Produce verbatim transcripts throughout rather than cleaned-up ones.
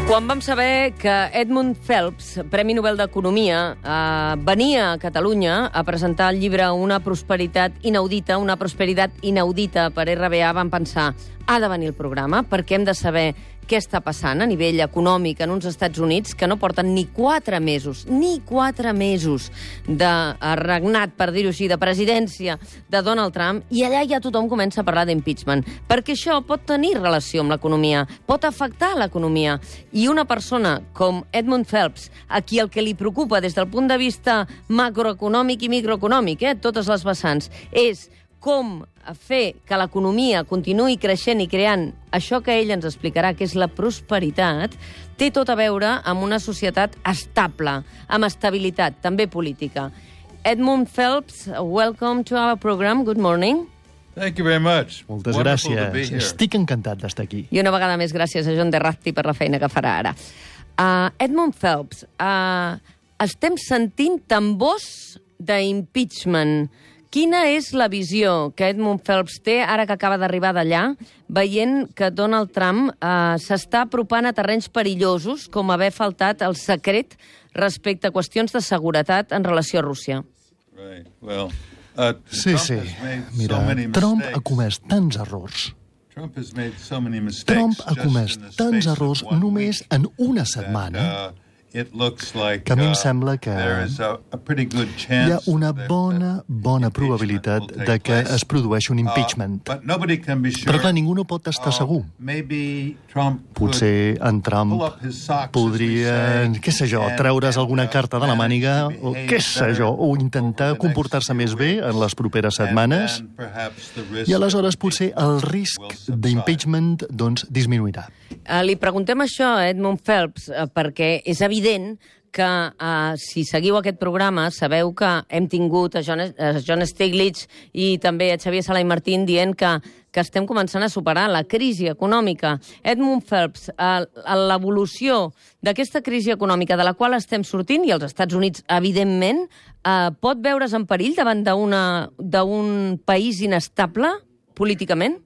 Quan vam saber que Edmund Phelps, Premi Nobel d'Economia, eh, venia a Catalunya a presentar el llibre Una prosperitat inaudita, una prosperitat inaudita per R B A, vam pensar, ha de venir el programa perquè hem de saber què està passant a nivell econòmic en uns Estats Units que no porten ni quatre mesos, ni quatre mesos de regnat, per dir-ho així, de presidència de Donald Trump, i allà ja tothom comença a parlar d'impeachment, perquè això pot tenir relació amb l'economia, pot afectar l'economia. I una persona com Edmund Phelps, a qui el que li preocupa des del punt de vista macroeconòmic i microeconòmic, eh, totes les vessants, és com fer que l'economia continuï creixent i creant això que ell ens explicarà, que és la prosperitat, té tot a veure amb una societat estable, amb estabilitat, també política. Edmund Phelps, welcome to our program. Good morning. Thank you very much. Moltes Wonderful to be gràcies. here. Estic encantat d'estar aquí. I una vegada més gràcies a John DeRazzi per la feina que farà ara. Uh, Edmund Phelps, uh, estem sentint tambors d'impeachment. Quina és la visió que Edmund Phelps té, ara que acaba d'arribar d'allà, veient que Donald Trump eh, s'està apropant a terrenys perillosos, com haver faltat el secret respecte a qüestions de seguretat en relació a Rússia? Right. Well, uh, Sí, Trump sí. has made Mira, so many Trump mistakes. ha comès tants errors. Trump has made so many mistakes Trump ha just comès in the tants space of errors one només week en una that, setmana uh, it looks like, que a mi em uh, sembla que there is a, a pretty good hi chance ha una that- bona, that bona impeachment probabilitat will take de que place. es produeixi un Uh, impeachment. but nobody can be sure. Però clar, ningú no pot estar Uh, segur. maybe Trump could Potser en Trump pull up his socks, as we podria, say, què sé jo, and- treure's and, alguna uh, carta de la màniga, manage to o behave què sé better jo, o over intentar the next comportar-se few més bé weeks. en les properes And setmanes, then perhaps the risk i aleshores of potser el risc will subside. d'impeachment doncs, disminuirà. Uh, li preguntem això a Edmund Phelps uh, perquè és evident que uh, si seguiu aquest programa sabeu que hem tingut a John, a John Stiglitz i també a Xavier Sala i Martín dient que, que estem començant a superar la crisi econòmica. Edmund Phelps, uh, l'evolució d'aquesta crisi econòmica de la qual estem sortint, i els Estats Units, evidentment, uh, pot veure's en perill davant d'una- d'un país inestable políticament?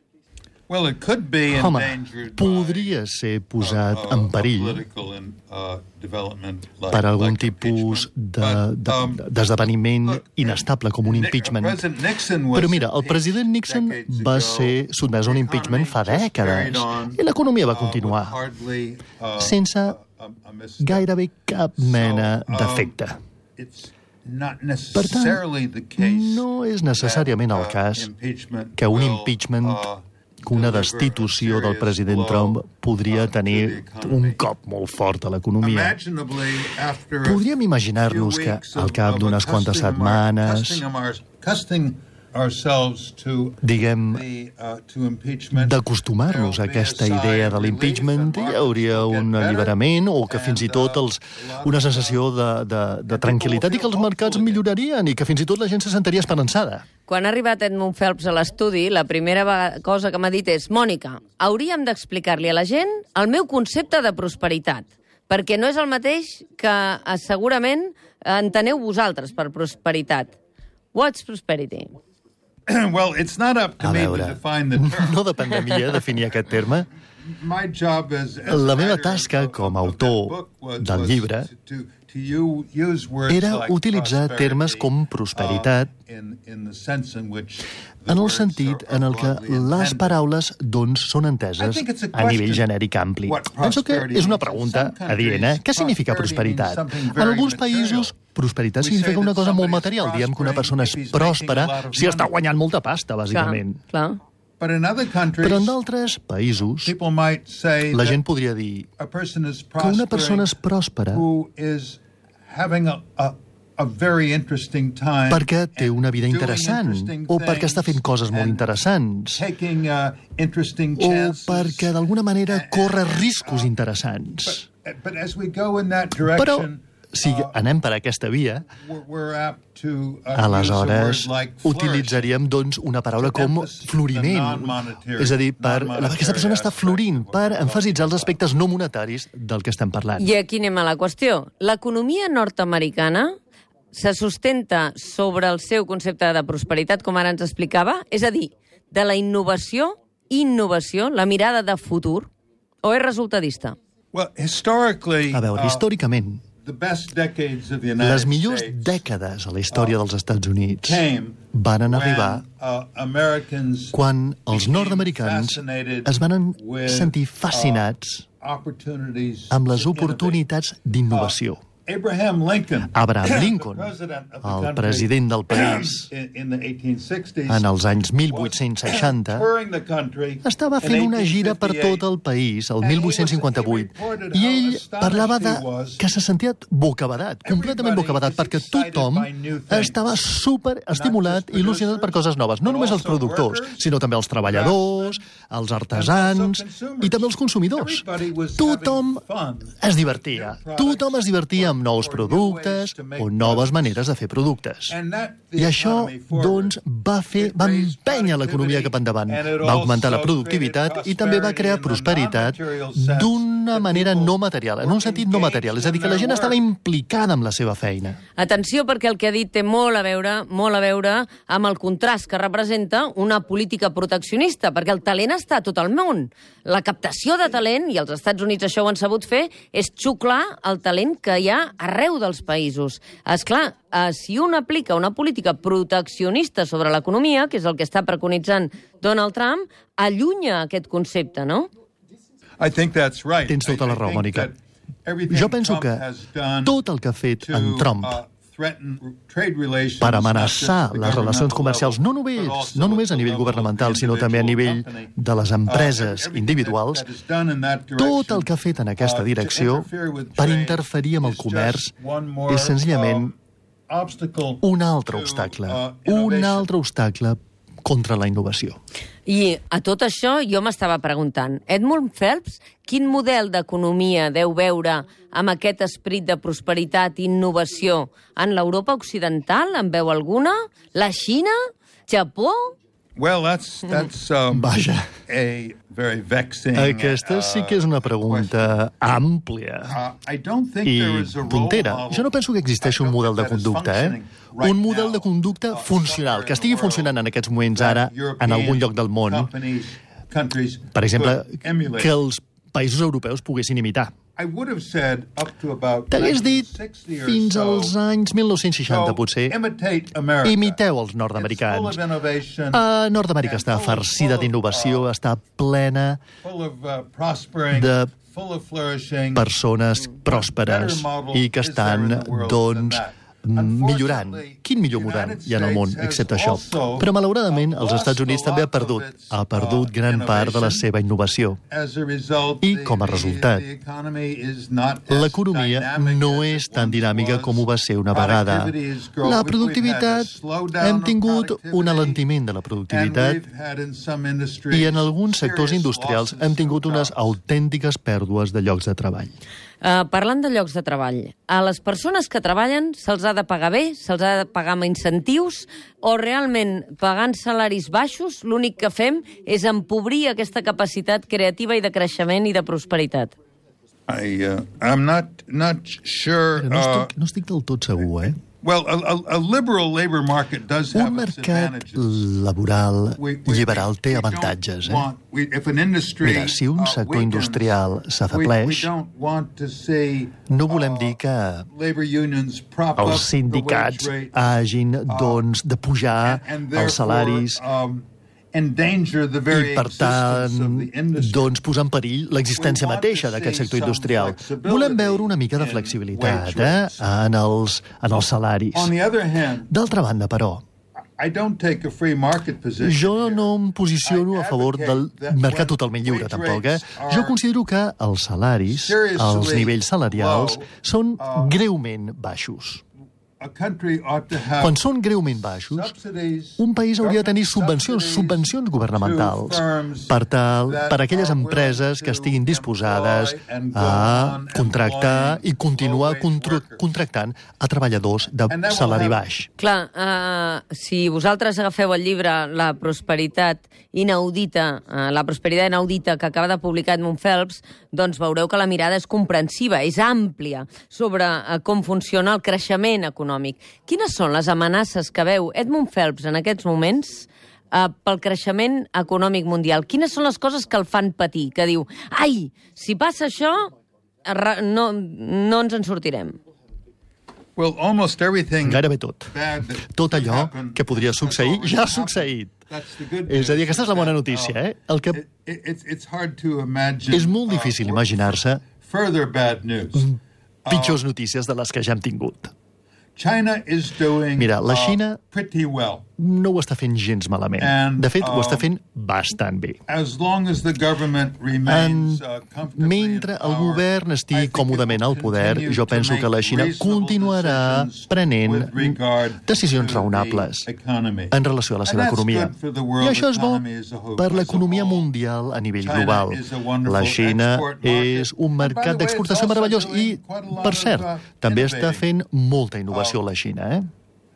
Well, it could be Home, endangered podria ser posat by, uh, en a perill political and, uh, development like- per algun like tipus impeachment. de- But, de- um, d'esdeveniment look, inestable com un Nick- impeachment. President Nixon was Però mira, el impeached president Nixon decades va ago. ser sotmès a un The impeachment fa economy just carried dècades on, i l'economia va uh, continuar with hardly, uh, sense a- a- a mistake. gairebé cap mena So, um, d'efecte. It's not Per tant, necessarily the case no és necessàriament that, el uh, cas impeachment que un will, impeachment, uh, que una deliver a destitució del serious president blow, Trump podria uh, to tenir the economy. un cop molt fort a l'economia. Imaginably, after a Podríem imaginar-nos few que weeks al of- cap of d'unes quantes accustoming our- setmanes, accustoming our- accustoming ourselves to diguem, the, uh, to impeachment, d'acostumar-nos a there will be aquesta sigh idea of de relief l'impeachment, and hi hauria markets will un get better, alliberament o que fins i and, tot uh, els, a lot una of, sensació de, de, de will tranquil·litat i que feel els mercats hopeful again. millorarien i que fins i tot la gent se sentiria esperançada. Quan ha arribat Edmund Phelps a l'estudi, la primera va- cosa que m'ha dit és «Mònica, hauríem d'explicar-li a la gent el meu concepte de prosperitat, perquè no és el mateix que eh, segurament enteneu vosaltres per prosperitat. What's prosperity?» well, it's not up to A me to veure, define the term. no depèn de mi eh, definir aquest terme. My job as, as La meva writer tasca of- com a of that autor book was- del was llibre to, to you- use words era like utilitzar prosperity, termes com prosperitat uh, in, in the sense in which the en el words sentit are- en are el que broadly les intended. paraules doncs són I enteses think it's a a nivell question genèric ampli. what Penso que prosperity és una means. pregunta In some adient, eh? countries, Què significa prosperity means prosperitat? something En very alguns material. països, prosperitat We significa say una that cosa molt somebody's material. Diem que una persona és prospering if he's making pròspera a lot of si està money. guanyant molta pasta, Clar, bàsicament. clar. But in other countries, Però en d'altres països, people might say la that gent podria dir a person is que una persona és prospering pròspera who is having a, a, a very interesting time perquè té una vida and interessant, doing interesting o perquè està fent things coses molt and interessants, taking, uh, interesting o chances. perquè d'alguna manera corre riscos interessants. But, but as we go in that Però direction, si anem per aquesta via, we're, we're apt to uh, aleshores use a word like flourish. utilitzaríem doncs, una paraula To com emphasize the floriment. non-monetary- És a dir, per, non-monetary aquesta persona està aspect florint, of what per we're emfasitzar els talking aspectes no monetaris del que estem parlant. I aquí anem a la qüestió. L'economia nord-americana se sustenta sobre el seu concepte de prosperitat, com ara ens explicava, és a dir, de la innovació, innovació, la mirada de futur, o és resultadista? Well, historically, A veure, uh, històricament, the best decades of the United les millors States dècades a la història dels Estats Units came van when, arribar uh, Americans quan els became nord-americans fascinated es van with, sentir fascinats uh, opportunities amb les to innovate. oportunitats d'innovació. Abraham Lincoln, Abraham Lincoln, the president of the el country, president del país, in, in the eighteen sixties, en els anys was divuit seixanta, touring the country estava fent una gira per tot el país, el divuit cinquanta-vuit, i ell parlava de que se sentia bocabadat, completament bocabadat, perquè tothom estava super estimulat i il·lusionat per coses noves. No només els productors, sinó també els treballadors, els artesans i també els consumidors. Tothom es divertia. Tothom es divertia amb nous productes o noves maneres de fer productes. I això, doncs, va fer, va empènyer l'economia cap endavant. Va augmentar la productivitat i també va crear prosperitat d'una manera no material, en un sentit no material. És a dir, que la gent estava implicada amb la seva feina. Atenció, perquè el que ha dit té molt a veure, molt a veure amb el contrast que representa una política proteccionista, perquè el talent està a tot el món. La captació de talent, i els Estats Units això ho han sabut fer, és xuclar el talent que hi ha arreu dels països. Esclar, eh, si un aplica una política proteccionista sobre l'economia, que és el que està preconitzant Donald Trump, allunya aquest concepte, no? I think that's right. Tens tota la raó, Mònica. Jo penso que tot el que ha fet en Trump per amenaçar les relacions comercials, no només, no només a nivell governamental, sinó també a nivell de les empreses individuals, tot el que ha fet en aquesta direcció per interferir amb el comerç és senzillament un altre obstacle, un altre obstacle contra la innovació. I a tot això jo m'estava preguntant, Edmund Phelps, quin model d'economia deu veure amb aquest esperit de prosperitat i innovació en l'Europa occidental? En veu alguna? La Xina? Japó? Well, that's, that's um, Vaja. a very vexing... Aquesta sí que és una pregunta àmplia Uh, I don't think i there is a role puntera. model. Jo no penso que existeixi un model de conducta, eh? Un model de conducta funcional, que estigui funcionant en aquests moments ara en algun lloc del món. Per exemple, que els països europeus poguessin imitar. T'hagués dit fins als anys mil nou-cents seixanta, potser. Imiteu els nord-americans. Uh, Nord-Amèrica està farcida d'innovació, està plena de persones pròsperes i que estan, doncs, millorant. Quin millor model hi ha en el món, excepte això? Però, malauradament, els Estats Units també ha perdut. Ha perdut gran part de la seva innovació. I, com a resultat, l'economia no és tan dinàmica com ho va ser una vegada. La productivitat, hem tingut un alentiment de la productivitat i en alguns sectors industrials hem tingut unes autèntiques pèrdues de llocs de treball. Uh, parlant de llocs de treball, a les persones que treballen se'ls ha de pagar bé, se'ls ha de pagar amb incentius, o realment pagant salaris baixos l'únic que fem és empobrir aquesta capacitat creativa i de creixement i de prosperitat? I, uh, I'm not, not sure... Però no estic, no estic del tot segur, eh? Well, a, a, a liberal labor market does have Un its mercat advantages. laboral We- we- liberal té we don't avantatges, eh? want- we- if an industry, Mira, si un uh, sector weakens, industrial we- we s'afebleix, don't want to see, no volem uh, dir que labor unions prop up els sindicats the wage rate, hagin, doncs, de pujar and els salaris therefore, um, endanger the very i, per tant, existence of the industry. doncs, posar en perill l'existència mateixa d'aquest sector industrial. Volem veure una mica de flexibilitat eh, en, els, en els salaris. On the other hand, D'altra banda, però, I don't take a free market position jo here. no em posiciono a favor del mercat totalment lliure, tampoc. Eh? Jo considero que els salaris, els nivells salarials, són greument baixos. A country ought to have Quan són greument baixos, subsidies, un país hauria de tenir subvencions, subvencions governamentals, per tal, per a aquelles empreses que estiguin disposades a contractar i continuar contra contractant a treballadors de salari baix. Clar, uh, si vosaltres agafeu el llibre La prosperitat inaudita, uh, la prosperitat inaudita que acaba de publicar Edmund Phelps, doncs veureu que la mirada és comprensiva, és àmplia sobre uh, com funciona el creixement econòmic. Quines són les amenaces que veu Edmund Phelps en aquests moments uh, pel creixement econòmic mundial? Quines són les coses que el fan patir? Que diu, ai, si passa això, no, no ens en sortirem. Well, almost everything Gairebé tot. Tot allò que podria succeir ja ha succeït. És a dir, aquesta és la bona notícia, eh? El que és molt difícil imaginar-se pitjors notícies de les que ja hem tingut. Mira, la Xina no ho està fent gens malament. De fet, ho està fent bastant bé. Mentre el govern estigui còmodament al poder, jo penso que la Xina continuarà prenent decisions raonables en relació a la seva economia. I això és bo per l'economia mundial a nivell global. La Xina és un mercat d'exportació meravellós i, per cert, també està fent molta innovació la Xina, eh?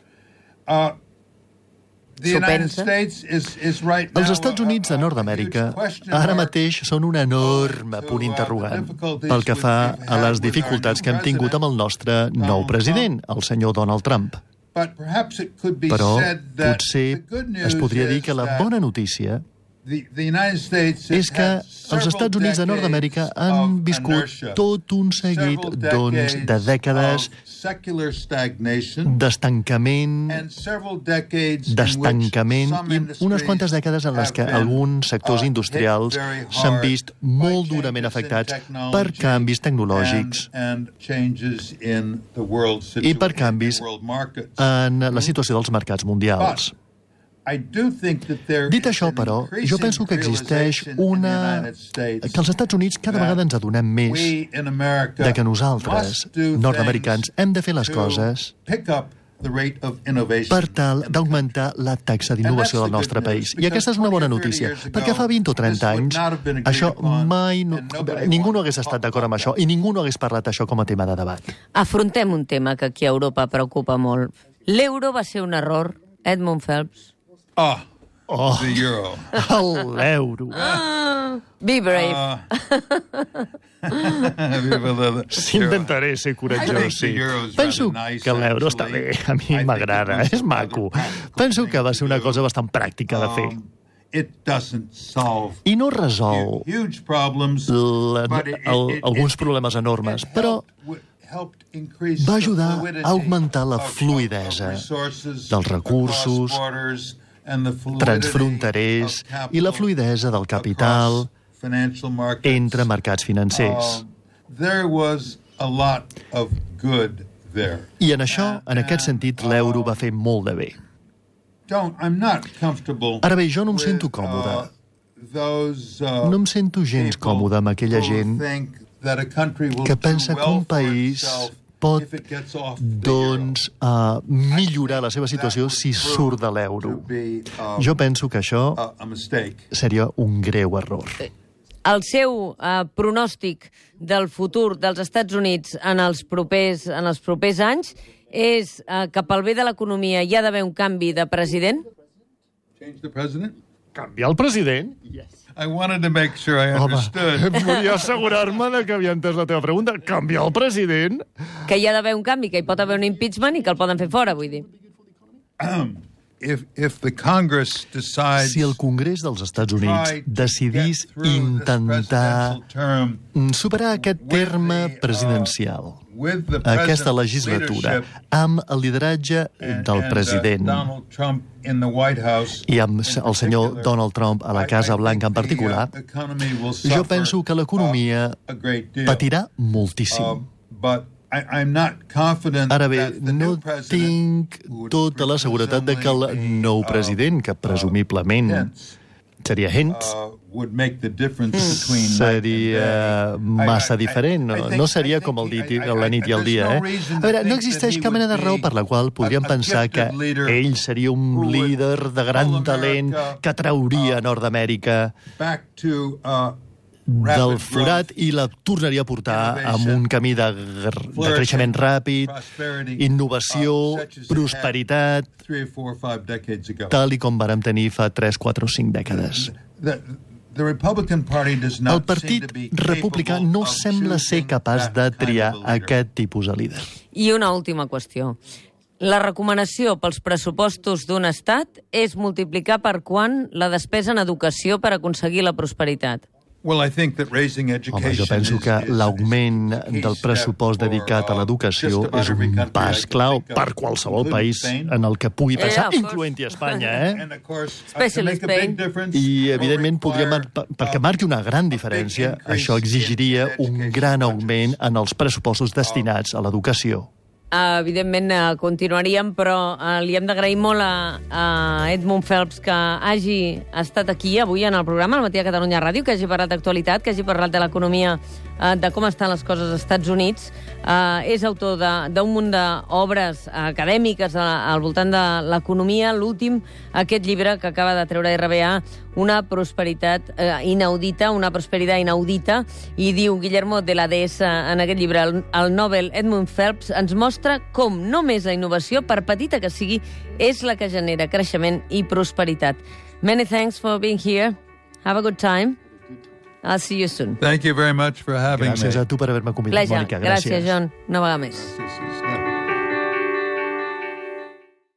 S'ho pensa? Els Estats Units de Nord-Amèrica ara mateix són un enorme punt interrogant pel que fa a les dificultats que hem tingut amb el nostre nou president, el senyor Donald Trump. Però potser es podria dir que la bona notícia és que els Estats Units de Nord-Amèrica han viscut tot un seguit doncs, de dècades d'estancament, d'estancament i unes quantes dècades en les que alguns sectors industrials s'han vist molt durament afectats per canvis tecnològics i per canvis en la situació dels mercats mundials. Dit això, però, jo penso que existeix una... que als Estats Units cada vegada ens adonem més de que nosaltres, nord-americans, hem de fer les coses per tal d'augmentar la taxa d'innovació del nostre país. I aquesta és una bona notícia, perquè fa vint o trenta anys això mai... No, ningú no hagués estat d'acord amb això i ningú no hagués parlat això com a tema de debat. Afrontem un tema que aquí a Europa preocupa molt. L'euro va ser un error, Edmund Phelps? Oh, oh, the euro. L'euro. Ah, be brave. Uh, S'inventaré ser coratjós, sí. Penso que l'euro està bé, a mi m'agrada, és maco. Penso que va ser una cosa bastant pràctica de fer. I no resol la, el, alguns problemes enormes, però va ajudar a augmentar la fluidesa dels recursos transfronterers i la fluidesa del capital entre mercats financers. I en això, en aquest sentit, l'euro va fer molt de bé. Ara bé, jo no em sento còmode. No em sento gens còmode amb aquella gent que pensa que un país pot doncs, uh, millorar la seva situació si surt de l'euro. Jo penso que això seria un greu error. El seu uh, pronòstic del futur dels Estats Units en els propers, en els propers anys és uh, que pel bé de l'economia hi ha d'haver un canvi de president? Canviar el president? Yes. I wanted to make sure I understood. Home, volia assegurar-me de que havia entès la teva pregunta. Canviar el president? Que hi ha d'haver un canvi, que hi pot haver un impeachment i que el poden fer fora, vull dir. If, if the Congress decides si el Congrés dels Estats Units decidís intentar superar aquest terme presidencial, aquesta legislatura, amb el lideratge del president i amb el senyor Donald Trump a la Casa Blanca en particular, jo penso que l'economia patirà moltíssim. Ara bé, no tinc tota la seguretat de que el nou president, que presumiblement seria Hintz, seria massa diferent, no, no seria com el dit la nit i el dia, eh? A veure, no existeix cap mena de raó per la qual podríem pensar que ell seria un líder de gran talent que trauria Nord-Amèrica del forat i la tornaria a portar amb un camí de, de creixement ràpid, innovació, prosperitat, tal i com vàrem tenir fa tres, quatre o cinc dècades. El partit republicà no sembla ser capaç de triar aquest tipus de líder. I una última qüestió. La recomanació pels pressupostos d'un estat és multiplicar per quant la despesa en educació per aconseguir la prosperitat. Well, I think that raising education Home, jo penso que is- is- l'augment is a key del pressupost step dedicat a for, uh, l'educació just about és every un country I pas can clau think of, per qualsevol including país Spain. en el que pugui Yeah, passar, of course. incloent-hi Espanya, eh? And of course, uh, to Especially make a Spain. big difference, I, will evidentment, podria mar require, perquè uh, marqui una gran a big diferència, increase això exigiria in un education gran budgets. augment en els pressupostos destinats a l'educació. Uh, evidentment, uh, continuaríem, però uh, li hem d'agrair molt a, a Edmund Phelps que hagi estat aquí avui en el programa, al Matí a Catalunya Ràdio, que hagi parlat d'actualitat, que hagi parlat de l'economia, uh, de com estan les coses als Estats Units. Uh, és autor d'un munt d'obres acadèmiques al voltant de l'economia. L'últim, aquest llibre que acaba de treure R B A, Una prosperitat uh, inaudita, una prosperitat inaudita, i diu Guillermo de la Dehesa en aquest llibre, el, el Nobel Edmund Phelps ens mostra com només la innovació, per petita que sigui, és la que genera creixement i prosperitat. Many thanks for being here. Have a good time. I'll see you soon. Thank you very much for having Gràcies me. a tu per haver-me convidat, Pleasure. Mònica. Gràcies, Gràcies. John. Una vegada més. This is not